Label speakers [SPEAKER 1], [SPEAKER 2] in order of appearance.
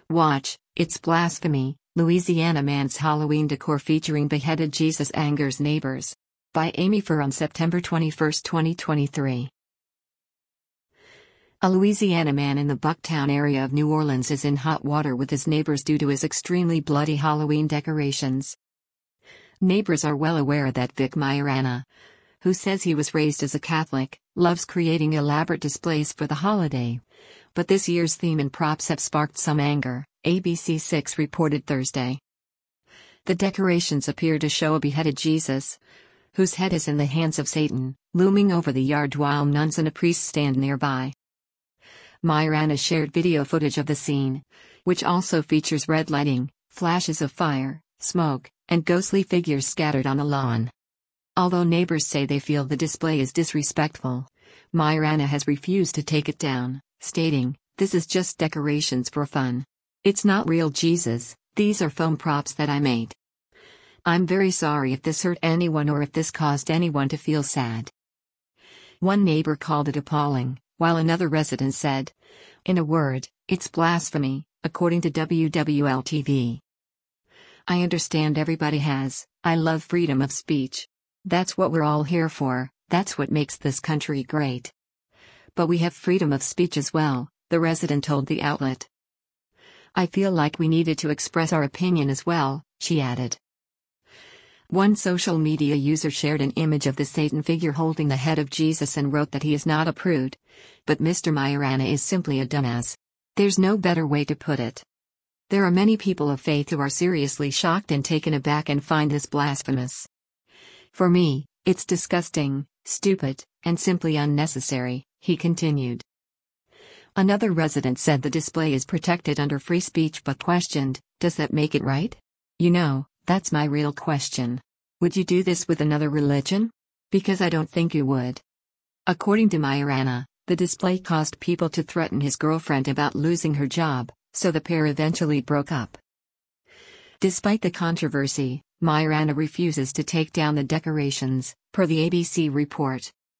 [SPEAKER 1] Watch, It's Blasphemy, Louisiana Man's Halloween Decor Featuring Beheaded Jesus Angers Neighbors. By Amy Furr on September 21, 2023. A Louisiana man in the Bucktown area of New Orleans is in hot water with his neighbors due to his extremely bloody Halloween decorations. Neighbors are well aware that Vic Majorana, who says he was raised as a Catholic, loves creating elaborate displays for the holiday. But this year's theme and props have sparked some anger, ABC6 reported Thursday. The decorations appear to show a beheaded Jesus, whose head is in the hands of Satan, looming over the yard while nuns and a priest stand nearby. Majorana shared video footage of the scene, which also features red lighting, flashes of fire, smoke, and ghostly figures scattered on the lawn. Although neighbors say they feel the display is disrespectful, Majorana has refused to take it down, stating, "This is just decorations for fun. It's not real Jesus, these are foam props that I made. I'm very sorry if this hurt anyone or if this caused anyone to feel sad." One neighbor called it appalling, while another resident said, "In a word, it's blasphemy," according to WWL-TV. "I understand everybody I love freedom of speech. That's what we're all here for, that's what makes this country great. But we have freedom of speech as well," the resident told the outlet. "I feel like we needed to express our opinion as well," she added. One social media user shared an image of the Satan figure holding the head of Jesus and wrote that he is not a prude, but Mr. Majorana is simply a dumbass. There's no better way to put it. There are many people of faith who are seriously shocked and taken aback and find this blasphemous. For me, it's disgusting, stupid, and simply unnecessary, he continued. Another resident said the display is protected under free speech but questioned, "Does that make it right? You know, that's my real question. Would you do this with another religion? Because I don't think you would." According to Majorana, the display caused people to threaten his girlfriend about losing her job, so the pair eventually broke up. Despite the controversy, Majorana refuses to take down the decorations, per the ABC report.